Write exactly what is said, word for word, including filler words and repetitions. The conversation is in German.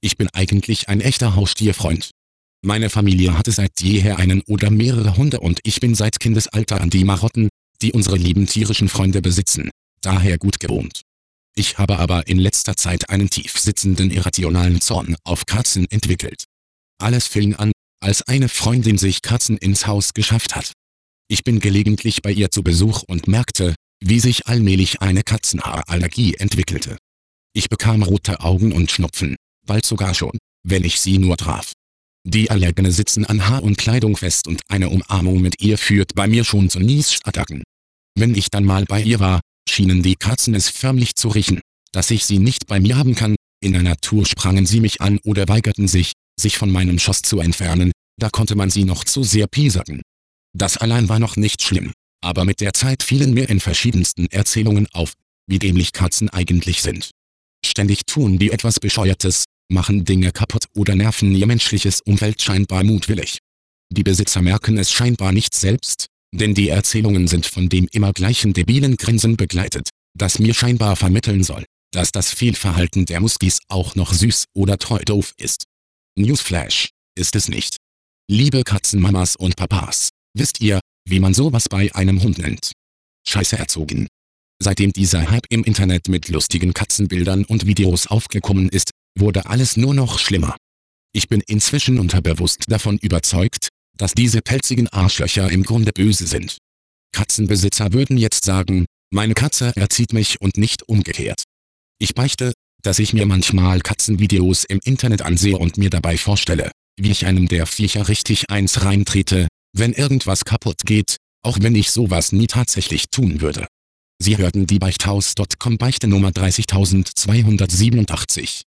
Ich bin eigentlich ein echter Haustierfreund. Meine Familie hatte seit jeher einen oder mehrere Hunde und ich bin seit Kindesalter an die Marotten, die unsere lieben tierischen Freunde besitzen, daher gut gewohnt. Ich habe aber in letzter Zeit einen tief sitzenden irrationalen Zorn auf Katzen entwickelt. Alles fing an, als eine Freundin sich Katzen ins Haus geschafft hat. Ich bin gelegentlich bei ihr zu Besuch und merkte, wie sich allmählich eine Katzenhaarallergie entwickelte. Ich bekam rote Augen und Schnupfen, bald sogar schon, wenn ich sie nur traf. Die Allergene sitzen an Haar und Kleidung fest und eine Umarmung mit ihr führt bei mir schon zu Niesattacken. Wenn ich dann mal bei ihr war, schienen die Katzen es förmlich zu riechen, dass ich sie nicht bei mir haben kann. In einer Tour sprangen sie mich an oder weigerten sich, sich von meinem Schoß zu entfernen, da konnte man sie noch zu sehr piesacken. Das allein war noch nicht schlimm, aber mit der Zeit fielen mir in verschiedensten Erzählungen auf, wie dämlich Katzen eigentlich sind. Ständig tun die etwas Bescheuertes, machen Dinge kaputt oder nerven ihr menschliches Umfeld scheinbar mutwillig. Die Besitzer merken es scheinbar nicht selbst, denn die Erzählungen sind von dem immer gleichen debilen Grinsen begleitet, das mir scheinbar vermitteln soll, dass das Fehlverhalten der Muskis auch noch süß oder treu doof ist. Newsflash: Ist es nicht. Liebe Katzenmamas und Papas, wisst ihr, wie man sowas bei einem Hund nennt? Scheiße erzogen. Seitdem dieser Hype im Internet mit lustigen Katzenbildern und Videos aufgekommen ist, wurde alles nur noch schlimmer. Ich bin inzwischen unterbewusst davon überzeugt, dass diese pelzigen Arschlöcher im Grunde böse sind. Katzenbesitzer würden jetzt sagen, meine Katze erzieht mich und nicht umgekehrt. Ich beichte, dass ich mir manchmal Katzenvideos im Internet ansehe und mir dabei vorstelle, wie ich einem der Viecher richtig eins reintrete, wenn irgendwas kaputt geht, auch wenn ich sowas nie tatsächlich tun würde. Sie hörten die Beichthaus Punkt com Beichte Nummer dreißigtausendzweihundertsiebenundachtzig.